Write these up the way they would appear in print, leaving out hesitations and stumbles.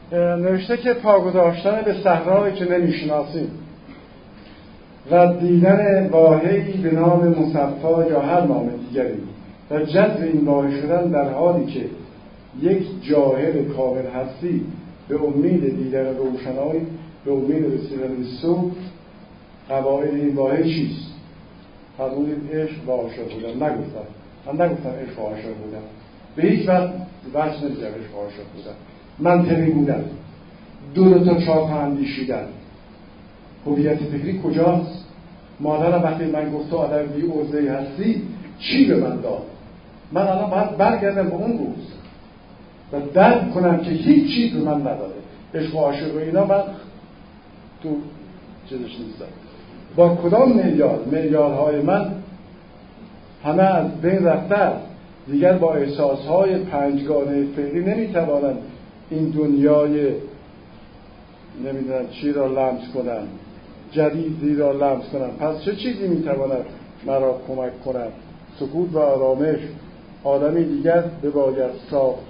نوشته که پا گذاشتن به صحرایی که نمیشناسیم و دیدن واحه‌ای به نام مصفا یا هر نام دیگری و جذب این واحه شدن در حالی که یک جاهل کامل هستی به امید دیدن روشنایی، به امید رسیدن به صبح، قواعد این واحه چیست؟ فرمودید عشق و عاشق بودن. من نگفتم عشق و عاشق بودن، به هیچ وقت بحث نمی‌کنم عشق و عاشق بودن. منطقی بودن، دو تا چاپ اندیشیدن. هویت فکری کجاست؟ مادرم وقتی من گفت تو آدم بی عرضه‌ای هستی چی به من داد؟ من الان باید برگردم به اون روز و درک کنم که هیچ چیز به من نداده. عشق و عاشق و اینا من تو چیزش نیستم. با کدام معیارهای من همه از بین رفته، دیگر با احساسهای پنجگانه فعلی نمیتوانم این دنیای نمیدونم چی را لمس کنم، جدیدی را لمس کنم. پس چه چیزی میتواند مرا کمک کند؟ سکوت و آرامش. آدمی دیگر بباید ساخت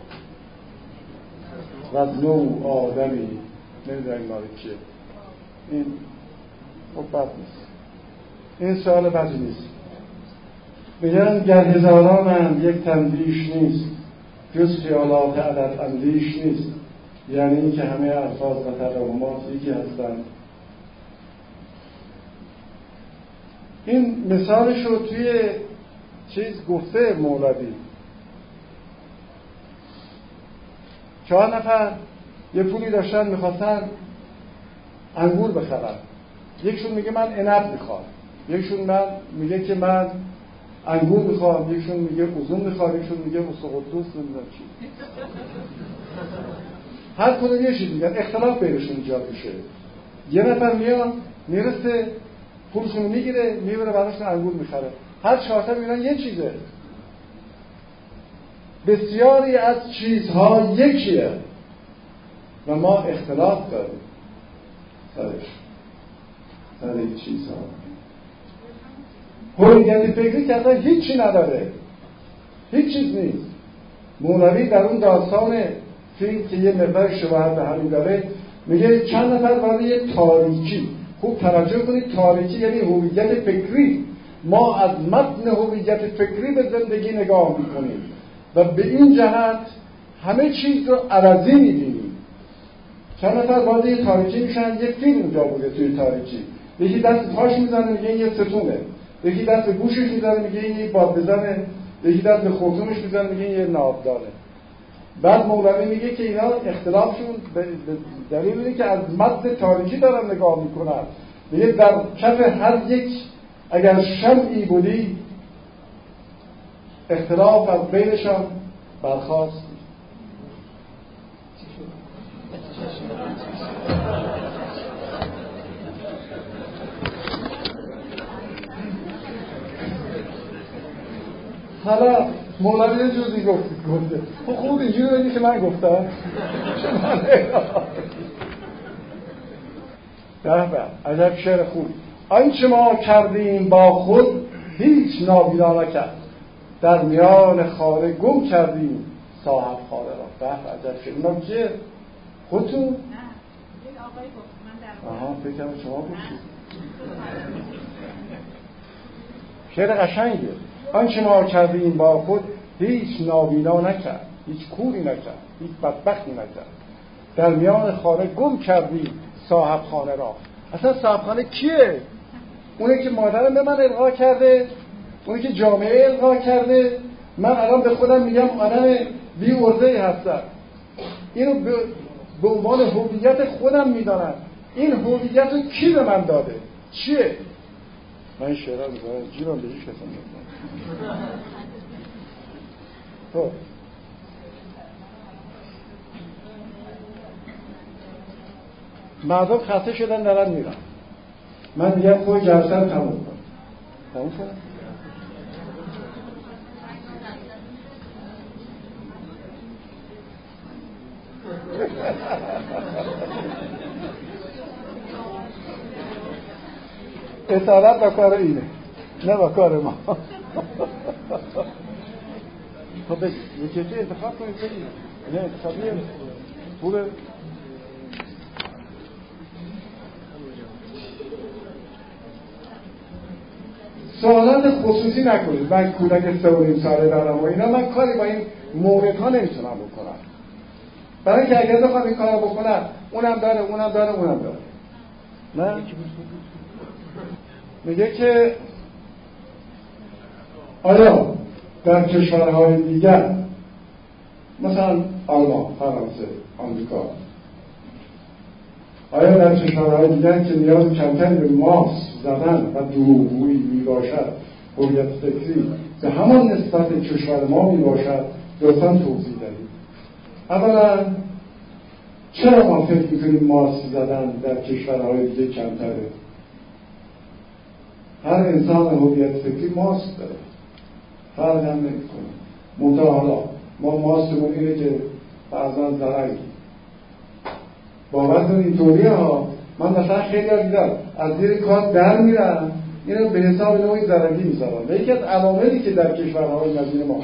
و از نوع آدمی. نمیدونم این مال چیه این. خب بد نیست این، سوال بدی نیست. بگن گر هزارانم یک تندیش نیست، جز خیالات عدد اندیش نیست. یعنی این که همه الفاظ و ترجمات یکی هستند. این مثالش رو توی چیز گفته مولوی. 4 نفر یه پولی داشتن میخواستن انگور بخرن. یکشون میگه من عنب میخوام، یکشون میگه که من انگور میخوام، یکشون میگه اوزون میخوام، یکشون میگه اسقدوس نمیدونم چی. هر کدوم یه چیز میگن، اختلاف بینشون ایجاد میشه. یه نفر میاد میرسه پولشون میگیره میبره براشون انگور میخره. هر 4 تا میگن یه چیزه. بسیاری از چیزها یکیه و ما اختلاف داریم سر این چیزها. هویت فکری که اصلا هیچی نداره، هیچ چیز نیست. مولوی در اون داستان فیلم که یه مقدار شباهت به همین داره میگه چند نفر وارد یه تاریکی. خوب توجه کنید، تاریکی یعنی هویت فکری. ما از متن هویت فکری به زندگی نگاه میکنیم و به این جهت همه چیز رو عوضی میبینیم. چند نفر وارد یه تاریکی میشن، یک فیلم اونجا بوده توی تاریکی. یکی دست پاش میزنه میگه این یه ستونه، یکی دست گوشش میزنه میگه این یه باد بزنه، یکی دست به خرطومش میزنه میگه این یه ناوداره. بعد مولوی میگه که اینا اختلافشون دلیل اینه که از متن تاریکی دارن نگاه میکنن. میگه در کف هر یک اگر شمعی بودی اختلاف از بینشان برخاست. حالا مولوی یه جوزی گفته خوب اینجوری بگی که من گفتم به عجب شعر خوب. آنچه ما کردیم با خود هیچ نابینا نکرد، در میان خانه گم کردیم صاحب خانه را. به عجب شعر. اینا کیه؟ خودتون؟ نه یک آقای گفت، من در آها فکر کنم شما گفتید. شعر قشنگه. آنچه ما کردیم با خود هیچ نابینا نکرد، هیچ کوری نکرد، هیچ بدبختی نکرد، در میان خانه گم کردیم صاحب خانه را. اصلا صاحب خانه کیه؟ اونه که مادرم به من القا کرده، اونه که جامعه القا کرده. من الان به خودم میگم آدم بی عرضه‌ای هستم، اینو به عنوان هویت خودم میدانم. این هویت رو کی به من داده؟ چیه؟ من این شعرها میذارم جیبم به هیچ کسی نمیدونم. خب مردم خسته شدن دارن میرن. من میگم خود جلسه رو تموم کن. تموم شد؟ اصالت با کار اینه، نه با کار ما. خب بگید یکی انتخاب کنید بگید. نه انتخابیه خوبه. سوالات خصوصی نکنید. من کودک 3.5 ساله دارم و اینا، من کاری با این موردها نمیتونم بکنم، برای اینکه اگر بخوام این کارو بکنم اونم داره اونم داره اونم داره. نه میگه که آیا در کشورهای دیگر مثلا آلمان، فرانسه، آمریکا، آیا در کشورهای دیگر که نیاز کمتری به ماست زدن و دروغگویی میباشد، هویت فکری به همان نسبت کشور ما میباشد؟ لطفاً توضیح دهید. اولا چرا ما فکر میکنیم ماست زدن در کشورهای دیگه کمتره؟ هر انسان هویت فکری ماست داره، فرق هم نمیکنه. منتها حالا ما ماستمون اینه که بعضا زرنگی باور کنید اینطوریه ها. من مثلا خیلی ها دیدم از زیر کار در میرن، اینو به حساب نوعی زرنگی میذارن. یکی از عواملی که در کشورهای نظیر ما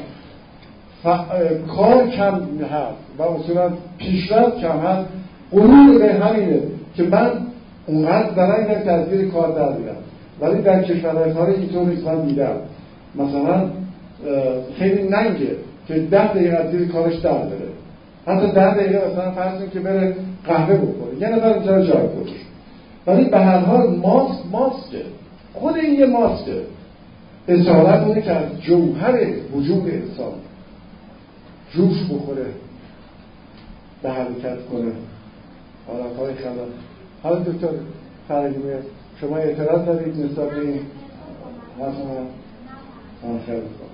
کار کم هست و اصولا پیشرفت کم هست، غرور به همینه که من اونقدر زرنگم که از زیر کار در میرم. ولی در کشورهای خارج اینطور نیست. من دیدم مثلا خیلی ننگه که 10 دقیقه از زیر کارش در بره، حتی 10 دقیقه مثلا فرض کنید که بره قهوه بخوره، یه نفر اینجا جای خودش. ولی به هر حال ماسکه، خود این یه ماسکه. اصالت اونه که از جوهر وجود انسان جوش بخوره، به حرکت کنه، حالتهای خلاق. حالا دکتر فرقی شما اعتراض دارید نسبت به این؟ خیلی خوب.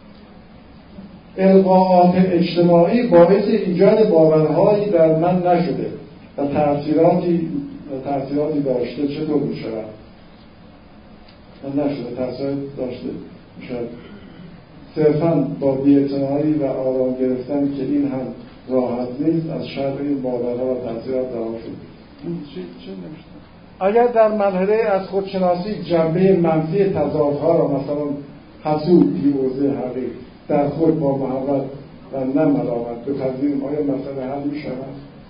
القاءات اجتماعی باعث ایجاد باورهایی در من نشده و تأثیراتی داشته. چطور می شود؟ من نشده، تأثیراتی داشته می شود. صرفاً با بی‌اعتنایی و آرام گرفتن که این هم راحت نیست، از شر این باورها و تأثیرات رها شد. چه نمیشتم؟ اگر در مرحله از خودشناسی جنبه منفی تضادها را مثلا حسود، بی‌عرضه، حقیر در خود با محبت و نه ملامت بپذیریم، آیا مسئله حل می شود؟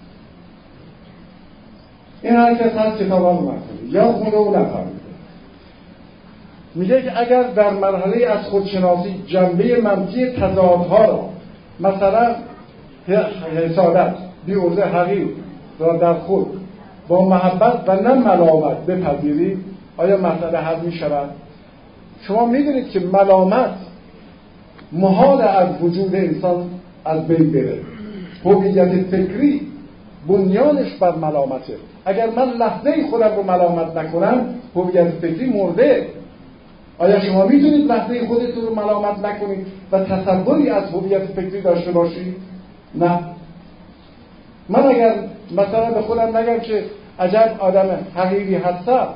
این هر کس هست کتابا رو نخونید یا خونده و نفهمیده. میگه که اگر در مرحله از خودشناسی جنبه منفی تضادها را مثلا حسادت، بی‌عرضه، حقیر را در خود با محبت و نه ملامت بپذیریم، آیا مسئله حل می شود؟ شما میدونید که ملامت محال از وجود انسان از بین بره. هویت فکری بنیانش بر ملامته. اگر من لحظه خودم رو ملامت نکنم، هویت فکری مرده. آیا شما میتونید لحظه خودتون رو ملامت نکنید و تصوری از هویت فکری داشته باشید؟ نه. من اگر مثلا به خودم نگم که عجب آدم حقیقی هستم،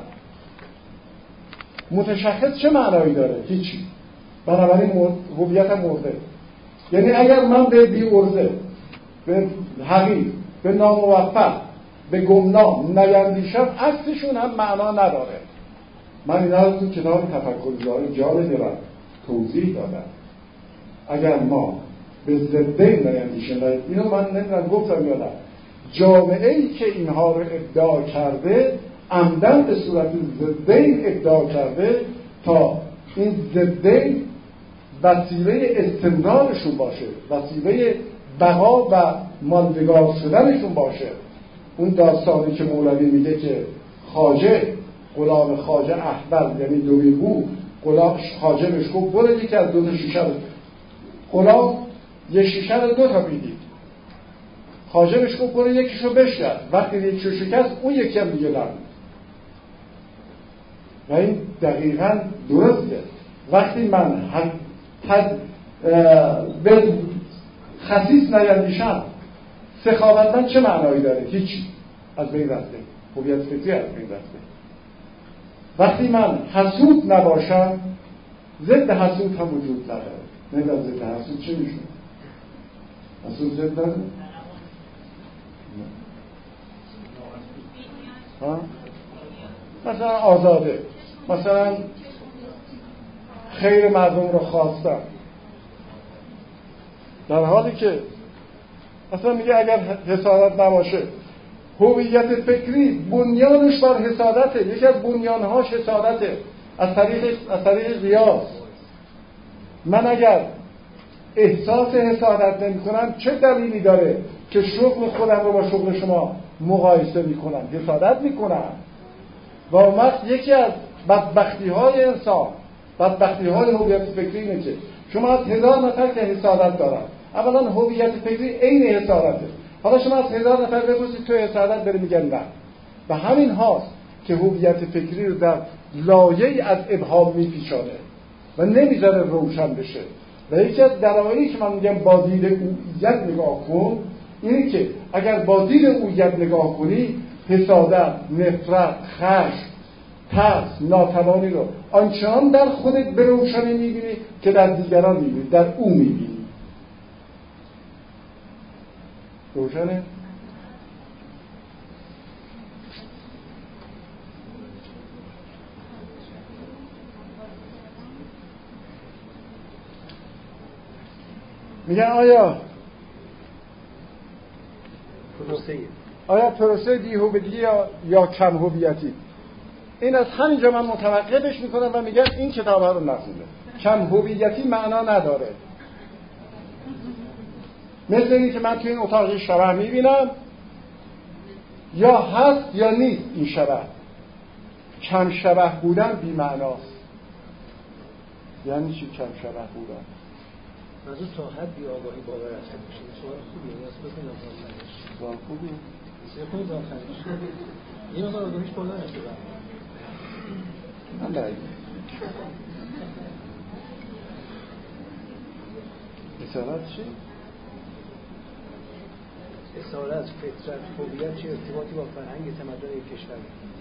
متشخص چه معنایی داره؟ هیچی. بنابراین هویتم مرده. یعنی اگر من به بی‌عرضه، به حقیر، به ناموفق، به گمنام نیندیشم، عکسشون هم معنا نداره. من اینا رو تو کتاب تفکر جالب دارم توضیح دادم. اگر ما به ضدین نیندیشیم، اینو من نمیدونم گفتم یا نه، جامعه‌ای که اینها رو ادعا کرده عمدن به صورت ضدین ادعا کرده تا این ضدین وسیله استمرارشون باشه، وسیله بقا و ماندگار شدنشون باشه. اون داستانی که مولوی میگه که خواجه، غلام خواجه احول یعنی دویگو، غلام خواجه بهش گفت برو یکی از 2 تا شیشه رو، غلام یه شیشه رو 2 تا میدید، خواجه بهش گفت برو یکیشو بشکن، وقتی یکیشو شکست اون یکی هم دیگه نمید. و این دقیقاً درسته. وقتی من به خسیس نیندیشم، سخاوتمند چه معنایی داره؟ هیچی. از بین رفته. هویت فکری از بین رفته. وقتی من حسود نباشم، ضد حسود هم وجود نداره. نمیدونم ضد حسود چه میشه؟ حسود ضد داره؟ مثلا آزاده، مثلا خیر مردم رو خواستم، در حالی که مثلا میگه اگر حسادت نباشه، هویت فکری بنیانش بر حسادته، یکی از بنیانهاش حسادته. از طریق قیاس. من اگر احساس حسادت نمی کنم چه دلیلی داره که شغل خودم رو با شغل شما مقایسه می کنم؟ حسادت می کنم. و اون وقت یکی از بدبختی های انسان، بدبختی های هویت فکری اینه که شما از 1000 نفر که حسادت دارن، اولا هویت فکری عین حسادته. حالا شما از 1000 نفر بپرسید تو حسادت داری، میگن نه. و همین هاست که هویت فکری رو در لایه‌ای از ابهام میپیچانه و نمیذاره روشن بشه. و یکی از دلایلی که من میگم با دید اویت نگاه کن اینه که اگر با دید اویت نگاه کنی، حسادت، نفرت، خشم، ترس، ناتوانی رو آنچنان در خودت به روشنی میبینی که در دیگران میبینی، در او میبینی. روشنه؟ میگن آیا پروسه بی‌هویتی یا کم هویتی؟ این از همینجا من متوقفش میکنم و میگم این کتاب ها رو نخونده. کم هویتی معنا نداره. مثل اینی که من توی این اتاق شبح میبینم، یا هست یا نیست این شبح. کم شبح بودن بی معناست. یعنی چی کم شبح بودن؟ منظور تا حدی آگاهی باور رفته باشه. سوال خوبیه. نیاز بکنید آخرش. سوال خوبیه. بکنید آخرش. این آقا آگاهیش بالا نشده. من داریم. اصالت چی؟ اصالت، فطرت، هویت چه ارتباطی با فرهنگ تمدن یک کشور؟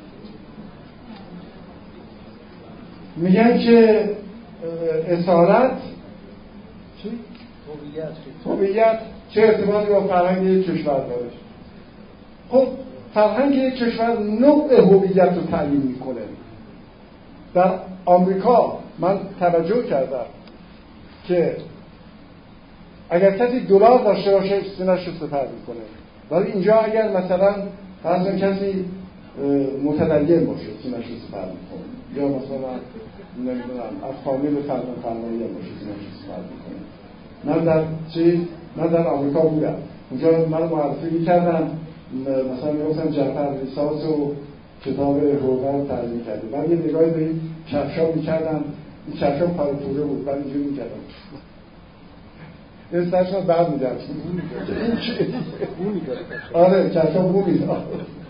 میگن که اصالت چی؟ هویت چه ارتباطی با فرهنگ یک کشور داره؟ خب فرهنگ یک کشور نوع هویت رو تعیین میکنه. در آمریکا من توجه کردم که اگر کسی دلار داشته باشه سینه‌اش رو سپر میکنه، ولی اینجا اگر مثلا فرض کن کسی متدین باشه سینه‌اش رو سپر میکنه، یا مثلا نمیدونم از فامیل فرمانیه باشه سینه‌اش رو سپر میکنه. من در آمریکا بودم، اونجا من معرفی میکردم، مثلا میگفتم جعفر ریساس و کتاب حقوق رو ترجمه کرده، بعد یه نگاهی به این کفشا میکردم، این کفشا پارپوره بود، بعد اینجوری میکردم این سرشون بعد میدم آره کفشا بو میدم.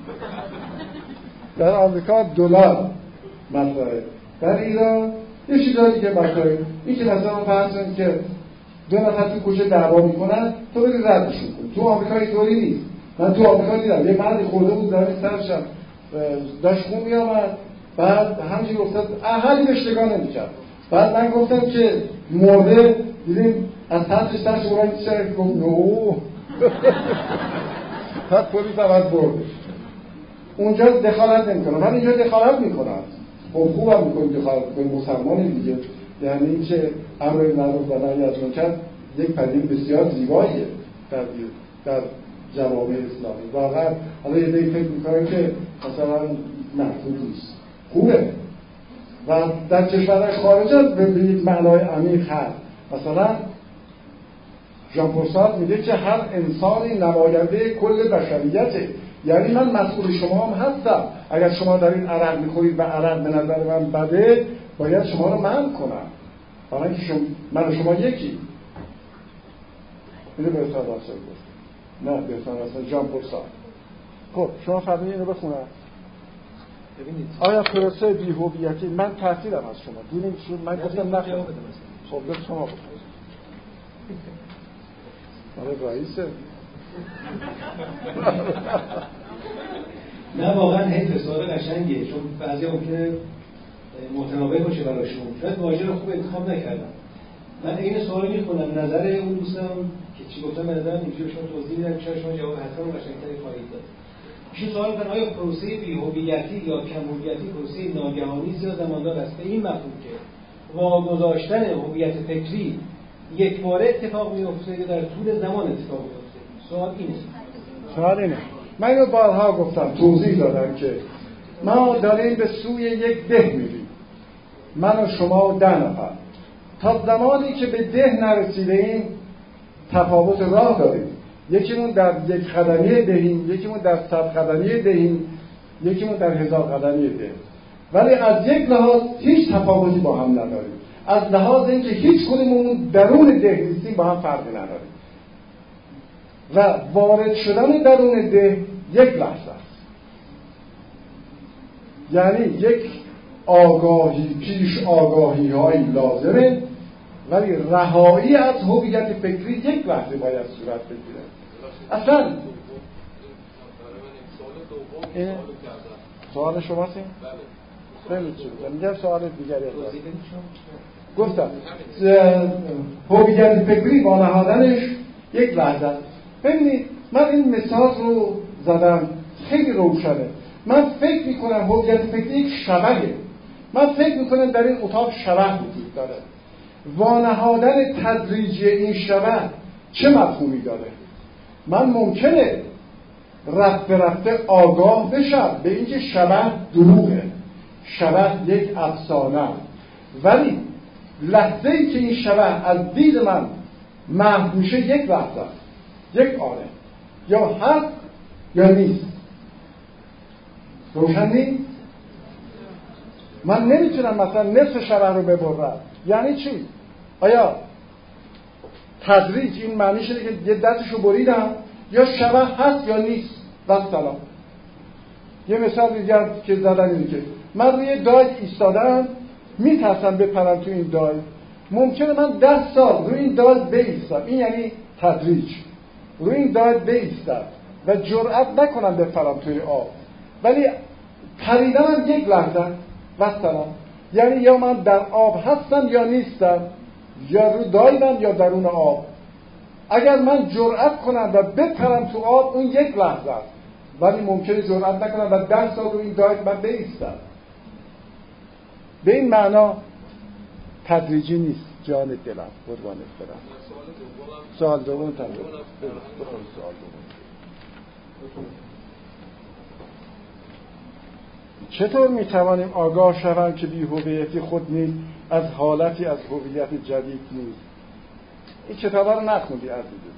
در آمریکا دلار مطرحه، در ایران یه چیزایی که مطرحه این که مثلا فرض کنید که دو نفر تو کوچه دعوا میکنن، تو بری ردشون کن. تو آمریکا اینطوری نیست. من تو آمریکا دیدم یه مردی خورده بود در سرشم داشت خون میامد، بعد همینجوری افتاد، احدی بهش نگاه نمیکرد. بعد من گفتم که مرده، دیدیم از سرش سرش برای میشه، گفت نو بعد پلیس هم از برده. اونجا دخالت نمیکنم، من اینجا دخالت میکنم. خوبم میکنم دخالت میکنم، مسلمانی دیگه. یعنی این که امر معروف و نهی از منکر یک پدیده بسیار زیباییه در جوامع اسلامی. واقعا حالا یه دیگه فکر میکنم که مثلا محدود نیست، خوبه و در کشورهای خارج از به یک معنای عمیق هست. مثلا ژان پل سارتر میگه که هر انسانی نماینده کل بشریته، یعنی من مسئول شما هم هستم. اگر شما دارین عرق میخورید و عرق به نظر من بده، باید شما رو منع کنم، برای اینکه من و شما یکی. اینو به اصلا راستایی گفت، نه به اصلا راستایی ژان پل سارتر. خب شما فرمایید اینو بخونم. ببینید آیا پروسه بی‌هویتی، من تحصیلم از شما دیدین چون من گفتم نخونم. خب به شما بخونم. آره رئیسه. نه واقعا هیچ سوال قشنگیه، چون بعضی ممکنه متناوب باشه براشون، شاید واژه رو خوب انتخاب نکردم. من این سوال میخونم، نظر اون دوستم که چی گفتم به نظرم اینجوری شما توضیح میدم، شاید شما جواب حتما قشنگتری خواهید داد. این سوال کنم آیا پروسه بی‌هویتی یا کم هویتی پروسه ناگهانی یا زماندار است؟ به این مفهوم که واگذاشتن هویت فکری یک باره اتفاق میفته یا در طول زمان اتفاق میفته؟ سوال اینه. سوال اینه. من اینو بارها گفتم، توضیح دادم که ما داریم به سوی یک ده میریم. من و شما و 10 نفر تا زمانی که به ده نرسیده ایم تفاوت راه داریم. یکیمون در 1 قدمی دهیم، یکیمون در 100 قدمی دهیم، یکیمون در 1000 قدمی ده. ولی از یک لحاظ هیچ تفاوتی با هم نداریم. از لحاظ اینکه هیچ کدوممون درون ده نیستیم با هم فرقی نداریم. و وارد شدن درون ده 1 لحظه است. یعنی یک آگاهی پیش آگاهی های لازمه، ولی رهایی از هویت فکری 1 لحظه باید صورت بگیره. اصلا این سوال شماست این؟ بله. میگم سوال دیگری هست. گفتم هویت فکری با نهادنش 1 لحظه است. ببینید من این مثال رو زدم خیلی روشنه. من فکر میکنم هویت فکری یک شبهه. من فکر میکنم در این اتاق شبه وجود داره. وانهادن تدریجی این شبه چه مفهومی داره؟ من ممکنه رفته آگاه بشم به اینکه شبه دروغه، شبه یک افسانه، ولی لحظه ای که این شبه از دید من محو میشه 1 لحظه است، 1 آنه، یا هست یا نیست. روشن نیست؟ من نمیتونم مثلا نصف شبه رو ببرم. یعنی چی؟ آیا تدریج این معنی شده که یه دستشو بریدم یا شبه هست یا نیست؟ بس سلام. یه مثال دیگر که زدن اینه که من روی دای ایستادم، میترسم بپرم تو این دای، ممکنه من 10 سال روی این دای بایستم، این یعنی تدریج، روی این دای بایستم و جرئت نکنم بپرم توی آب، ولی پریدنم 1 لحظه بس سلام. یعنی یا من در آب هستم یا نیستم، یا رو دایدم یا درون آب. اگر من جرأت کنم و بپرم تو آب اون 1 لحظه است، ولی ممکنه جرأت نکنم و 10 سال رو این داید من بایستم. به این معنا تدریجی نیست. جان دلم قربان برم. سوال دوم سوال دوم. چطور میتوانیم آگاه شویم که بی هویتی خود نیز از حالتی از هویت جدید نیست؟ این کتابا رو نخوندی عزیزم.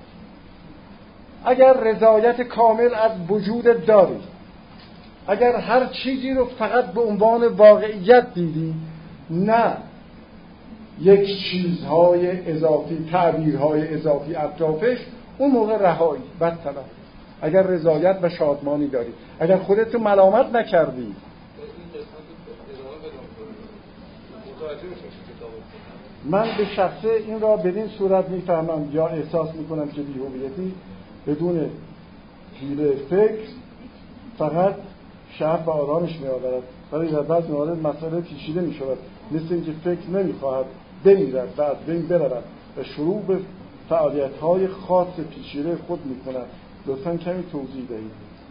اگر رضایت کامل از وجود داری، اگر هر چیزی رو فقط به عنوان واقعیت دیدی، نه یک چیزهای اضافی، تعبیرهای اضافی اطرافش، اون موقع رهایی بدطلب. اگر رضایت و شادمانی داری، اگر خودت رو ملامت نکردی. من به شخصه این را بدین صورت میفهمم یا احساس میکنم که بی‌هویتی بدون حیله فکر فقط شعف و آرامش میآورد، ولی در بعض موارد مسئله پیچیده میشود، مثل اینکه فکر نمیخواهد بمیرد، بعد بین برود و شروع به فعالیت‌های خاص پیچیده خود میکند. لطفاً کمی توضیح دهید.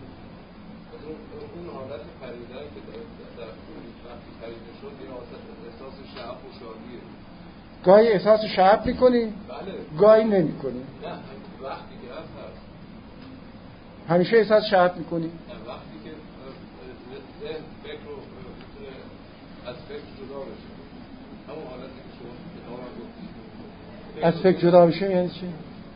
اون حالت پریدن که در وقتی پریده شد یه احساس شعف و شادیه. گاهی احساس شعف میکنی؟ بله. گاهی نمیکنی؟ نه، وقتی که هست همیشه احساس شعف میکنی؟ نه، وقتی که ذهن فکر رو میتونه از فکر جدا بشه، همون حالتی که شما کتاب هم گفتید از فکر جدا بشه یعنی چی؟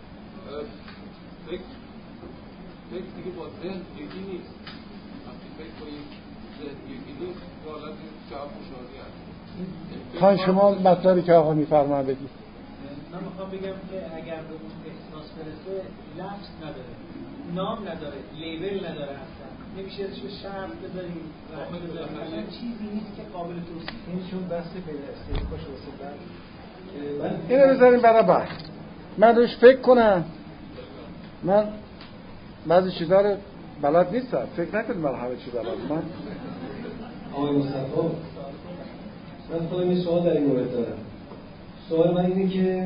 فکر دیگه با ذهن یکی نیست. وقتی فکر با ذهن یکی نیست حالت شعف و شادی هست. خواهی شما مطلبی که آقا میفرمایند بگید. من میخوام بگم که اگر به اون احساس برسه لفظ نداره، نام نداره، لیبل نداره، اصلا نمیشه ازش به شرط بذاریم، اصلا چیزی نیست که قابل توصیف. این چون بحث بین استثبات واسه بعد اینو بذاریم برای بعد. من روش فکر کنم. من بعضی چیزا رو بلد نیستم. فکر نکنید من همه چی بلدم. من آقای مصطفی، من خودم یه سوال در این مورد دارم. سوال من اینه که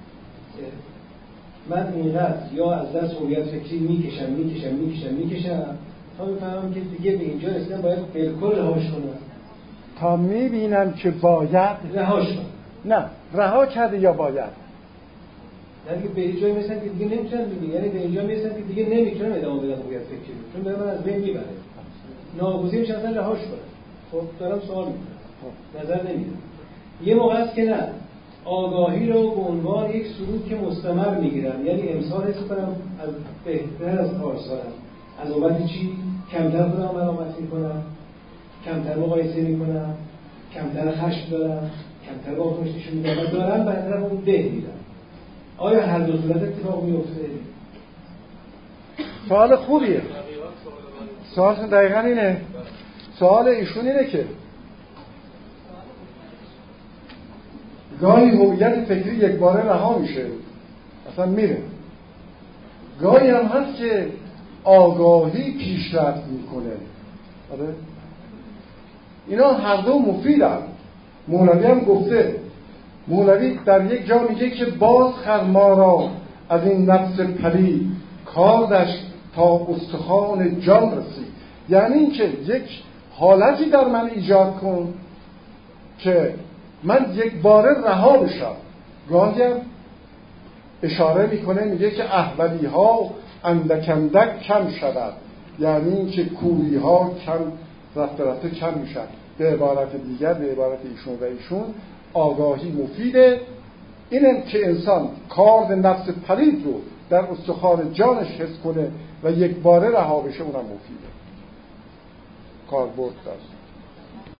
من اینقدر یا از دست هویت فکری میکشم تا میفهمم که دیگه به اینجا رسیدم باید بالکل رهاش کنم. تا میبینم که باید رهاش کنم. نه، رها کرده یا باید. یعنی به اینجا میرسم که دیگه نمیتونم دیگه، یعنی به اینجا میرسم که دیگه نمیتونم ادامه بدم هویت فکری، چون داره من از بین میبره. ناگزیر میشم اصلا رهاش کنم. خب دارم سوال میکنم. نظر نمیده. یه موقع است که نه، آگاهی رو به عنوان یک سلوک مستمر میگیرم، یعنی امسال حس کنم از بهتر از پارسالم، از بابت چی؟ کمتر خودم ملامت میکنم، کمتر مقایسه میکنم، کمتر خشم دارم، کمتر واکنش نشون میدم و دارم به طرف اون ده میرم. آیا هر دو صورت اتفاق میفته؟ سوال خوبیه. سوالشون دقیقا اینه. سوال ایشون اینه که گاهی هویت فکری یک باره رها میشه، اصلا میره. گاهی هم هست که آگاهی پیشرفت میکنه. آره؟ اینا هر دو مفیدن. مولوی هم گفته، مولوی در یک جا میگه که باز خر ما را از این نفس پلید، کاردش تا استخوان جان رسید. یعنی این که یک حالتی در من ایجاد کن که من یک باره رها بشم. گاهی هم اشاره میکنه میگه که احولی ها اندک اندک کم شود، یعنی این که کوری ها کم رفته رفته کم میشن. به عبارت دیگر، به عبارت ایشون و ایشون، آگاهی مفیده. اینه که انسان کار نفس پلید رو در استخوان جانش حس کنه و یک باره رها بشه، اونم مفیده. کاربرد داشت.